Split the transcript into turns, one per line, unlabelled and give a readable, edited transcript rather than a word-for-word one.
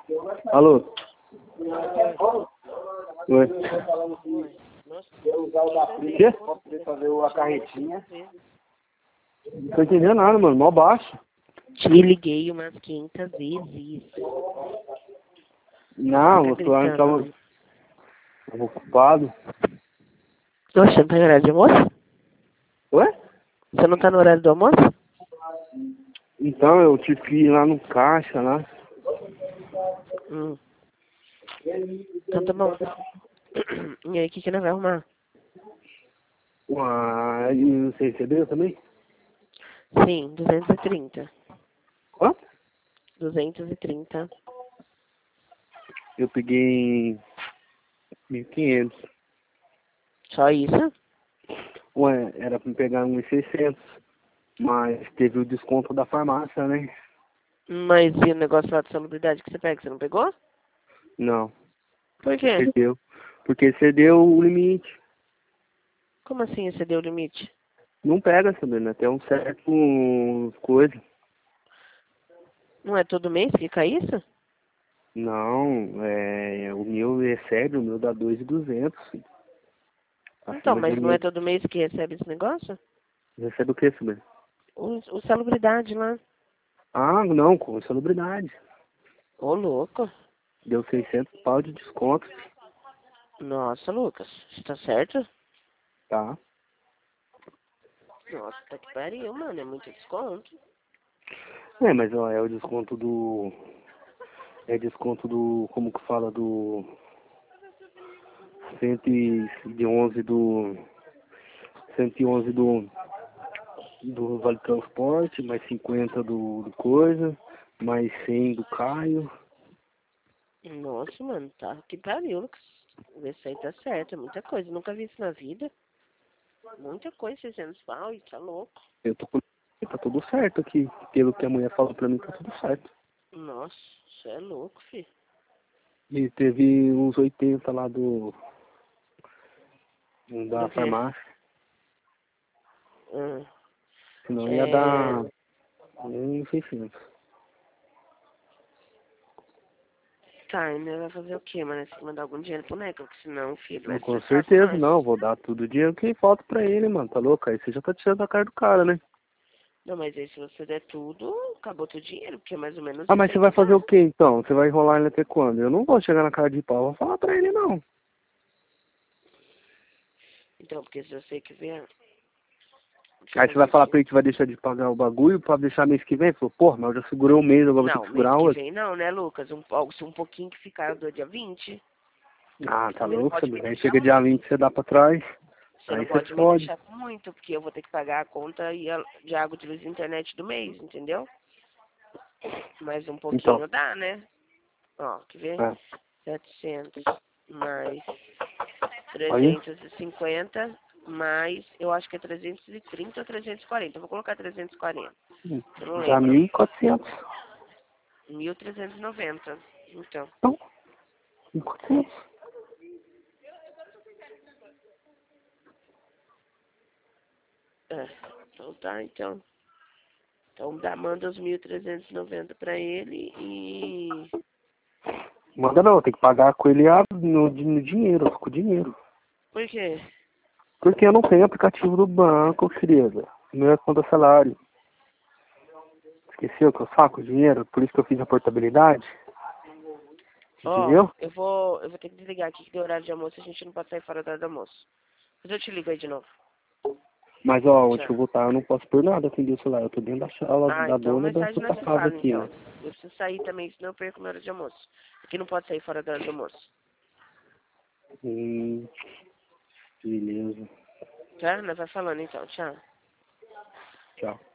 Alô? Oi. Quê?
Poder fazer a carretinha.
Não tô entendendo nada, mano. Mó baixo.
Te liguei umas 500 vezes.
Não, o
Tá
celular tava
gritando.
ocupado.
Oxe, não tá no horário de almoço?
Oi?
Você não tá no horário do almoço?
Então, eu tive que ir lá no caixa, lá.
Então tá bom. E aí, o que nós vai arrumar?
E você recebeu também?
Sim, 230.
Quanto?
230.
Eu peguei 1.500.
Só isso?
Ué, era pra me pegar uns 600. Mas teve o desconto da farmácia, né?
Mas e o negócio lá de salubridade que você pega, você não pegou?
Não.
Por quê?
Excedeu. Porque excedeu o limite.
Como assim excedeu o limite?
Não pega, Sabrina. Até um certo coisa.
Não é todo mês que fica isso?
Não, o meu excede, o meu dá 2.200.
Então,
Acima de
mas não é
mil.
todo mês que recebe esse negócio?
Recebe o que, Sabrina?
O salubridade lá.
Ah, não, com insalubridade.
Ô, louco.
Deu 600 pau de desconto,
Nossa, Lucas. Você tá certo?
tá?
Nossa, tá que pariu, mano. É muito desconto.
Mas ó, é o desconto do... É desconto do... Como que fala? Do... 111 do... 111 do Vale Transporte, mais 50 do coisa, mais 100 do Caio.
Nossa, mano. Tá que pariu, Lucas. Vê se aí tá certo. É muita coisa. Nunca vi isso na vida. Muita coisa, 600 pau. E tá louco.
Eu tô com... Tá tudo certo aqui. Pelo que a mulher falou pra mim, tá tudo certo.
Nossa, você é louco, filho.
E teve uns 80 lá da
Do quê?
farmácia.
Hum.
Senão ia
É...
dar uns 600.
Tá, e vai fazer o quê, mano? Você tem que mandar algum dinheiro pro Neco, porque senão, filho, vai
Com
estressar com
certeza,
nós.
não. Vou dar tudo o dinheiro que falta pra ele, mano. Tá louco? Aí você já tá tirando a cara do cara, né?
Não, mas aí se você der tudo, acabou teu dinheiro, porque é mais ou menos
Ah,
isso
mas você
aí
vai
que
fazer
dá.
o quê, então? Você vai enrolar ele até quando? Eu não vou chegar na cara de pau. Vou falar pra ele, não.
Então, porque se você que ver, deixa eu
Aí você
fazer
vai falar
aqui.
pra ele que vai deixar de pagar o bagulho pra deixar mês que vem? Falou, porra, mas eu já segurei um mês, agora vou ter
Não,
que
mês
segurar
que
outro.
vem não, né, Lucas? Se um pouquinho que ficar do dia 20,
Ah,
você
tá
também não
louco,
pode me
sabe? Aí
deixar
chega dia
muito.
20 você dá pra trás.
Você não
Aí você
pode me
fode.
deixar com muito, porque eu vou ter que pagar a conta de água, de luz e internet do mês, entendeu? Mas um
Então,
pouquinho dá, né? Ó, quer ver?
é.
700 mais
Aí,
350 mais, eu acho que é 330 ou 340. Eu vou colocar 340. Eu não
dá
lembro.
1.400.
1.390. Então.
Então, 1.400.
É. Então tá, então. Então manda os 1.390 pra ele e.
Manda não, tem que pagar com ele no dinheiro, com o dinheiro.
Por quê?
Porque eu não tenho aplicativo do banco, querida. Não é conta salário. Esqueceu que eu saco o dinheiro? Por isso que eu fiz a portabilidade.
Ó,
Entendeu?
eu vou ter que desligar aqui que deu horário de almoço, a gente não pode sair fora da hora do almoço. Mas eu te ligo aí de novo.
Mas ó, onde
Tchau.
eu vou estar, eu não posso por nada atender o celular. Eu tô dentro da sala
Ah,
da
então
dona
mais
da
tarde
Santa
nós se
Casa
fala,
aqui,
então.
né?
Eu preciso sair também, senão eu perco minha hora de almoço. Aqui não pode sair fora da hora do almoço.
Hum, beleza.
Tá? Nós vai falando então. Tchau.
Tchau.